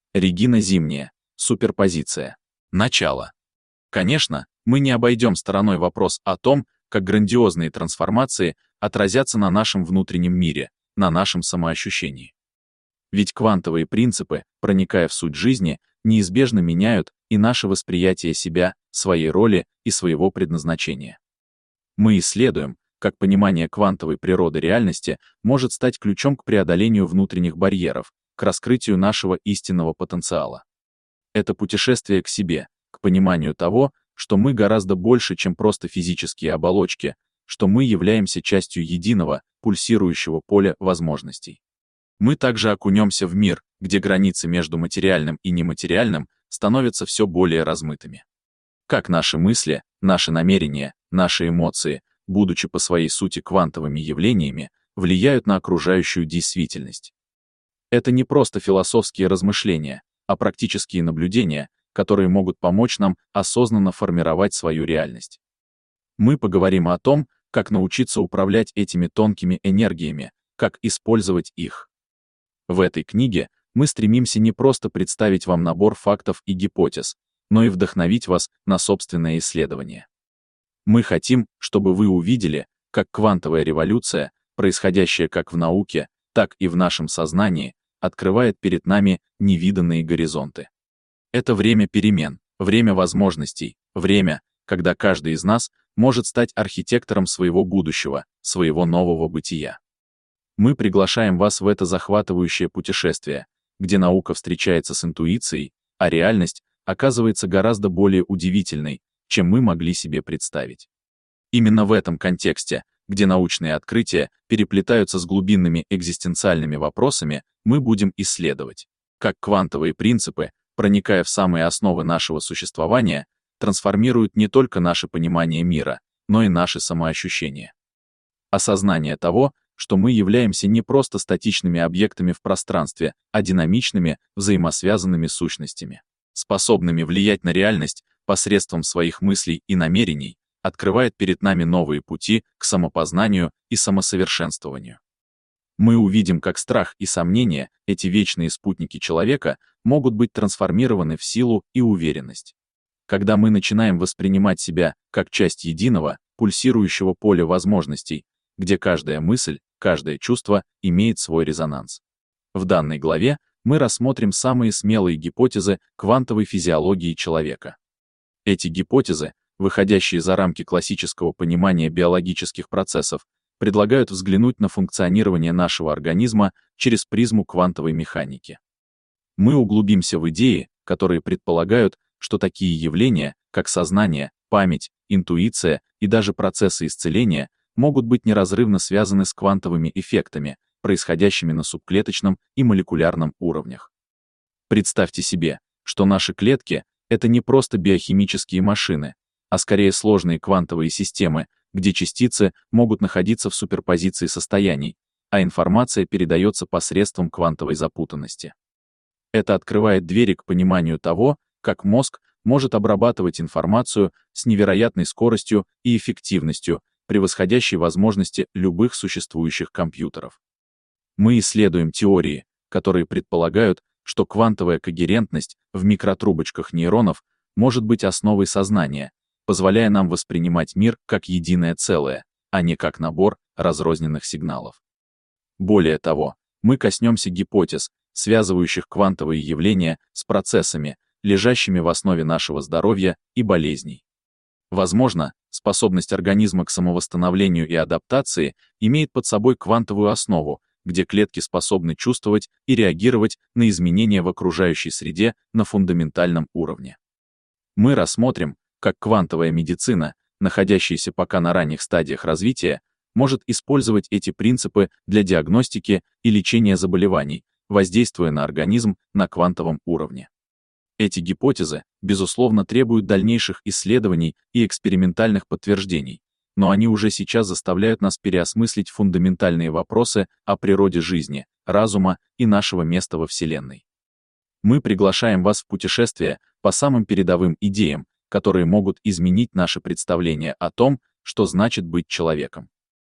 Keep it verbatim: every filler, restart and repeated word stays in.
Регина Зимняя. Суперпозиция. Начало. Конечно, мы не обойдем стороной вопрос о том, как грандиозные трансформации отразятся на нашем внутреннем мире, на нашем самоощущении. Ведь квантовые принципы, проникая в суть жизни, неизбежно меняют и наше восприятие себя, своей роли и своего предназначения. Мы исследуем, как понимание квантовой природы реальности может стать ключом к преодолению внутренних барьеров, к раскрытию нашего истинного потенциала. Это путешествие к себе, к пониманию того, что мы гораздо больше, чем просто физические оболочки, что мы являемся частью единого, пульсирующего поля возможностей. Мы также окунемся в мир, где границы между материальным и нематериальным становятся все более размытыми. Как наши мысли, наши намерения, наши эмоции, будучи по своей сути квантовыми явлениями, влияют на окружающую действительность. Это не просто философские размышления, а практические наблюдения, которые могут помочь нам осознанно формировать свою реальность. Мы поговорим о том, как научиться управлять этими тонкими энергиями, как использовать их. В этой книге мы стремимся не просто представить вам набор фактов и гипотез, но и вдохновить вас на собственное исследование. Мы хотим, чтобы вы увидели, как квантовая революция, происходящая как в науке, так и в нашем сознании, открывает перед нами невиданные горизонты. Это время перемен, время возможностей, время, когда каждый из нас может стать архитектором своего будущего, своего нового бытия. Мы приглашаем вас в это захватывающее путешествие, где наука встречается с интуицией, а реальность оказывается гораздо более удивительной, чем мы могли себе представить. Именно в этом контексте, где научные открытия переплетаются с глубинными экзистенциальными вопросами, мы будем исследовать, как квантовые принципы, проникая в самые основы нашего существования, трансформируют не только наше понимание мира, но и наше самоощущение. Осознание того, что мы являемся не просто статичными объектами в пространстве, а динамичными, взаимосвязанными сущностями, способными влиять на реальность посредством своих мыслей и намерений, открывает перед нами новые пути к самопознанию и самосовершенствованию. Мы увидим, как страх и сомнения, эти вечные спутники человека, могут быть трансформированы в силу и уверенность. Когда мы начинаем воспринимать себя как часть единого, пульсирующего поля возможностей, где каждая мысль, каждое чувство имеет свой резонанс. В данной главе мы рассмотрим самые смелые гипотезы квантовой физиологии человека. Эти гипотезы, выходящие за рамки классического понимания биологических процессов, предлагают взглянуть на функционирование нашего организма через призму квантовой механики. Мы углубимся в идеи, которые предполагают, что такие явления, как сознание, память, интуиция и даже процессы исцеления, могут быть неразрывно связаны с квантовыми эффектами, происходящими на субклеточном и молекулярном уровнях. Представьте себе, что наши клетки — это не просто биохимические машины, а скорее сложные квантовые системы, где частицы могут находиться в суперпозиции состояний, а информация передается посредством квантовой запутанности. Это открывает двери к пониманию того, как мозг может обрабатывать информацию с невероятной скоростью и эффективностью, превосходящей возможности любых существующих компьютеров. Мы исследуем теории, которые предполагают, что квантовая когерентность в микротрубочках нейронов может быть основой сознания, позволяя нам воспринимать мир как единое целое, а не как набор разрозненных сигналов. Более того, мы коснемся гипотез, связывающих квантовые явления с процессами, лежащими в основе нашего здоровья и болезней. Возможно, способность организма к самовосстановлению и адаптации имеет под собой квантовую основу, где клетки способны чувствовать и реагировать на изменения в окружающей среде на фундаментальном уровне. Мы рассмотрим, как квантовая медицина, находящаяся пока на ранних стадиях развития, может использовать эти принципы для диагностики и лечения заболеваний, воздействуя на организм на квантовом уровне. Эти гипотезы, безусловно, требуют дальнейших исследований и экспериментальных подтверждений, но они уже сейчас заставляют нас переосмыслить фундаментальные вопросы о природе жизни, разума и нашего места во Вселенной. Мы приглашаем вас в путешествие по самым передовым идеям, которые могут изменить наше представление о том, что значит быть человеком.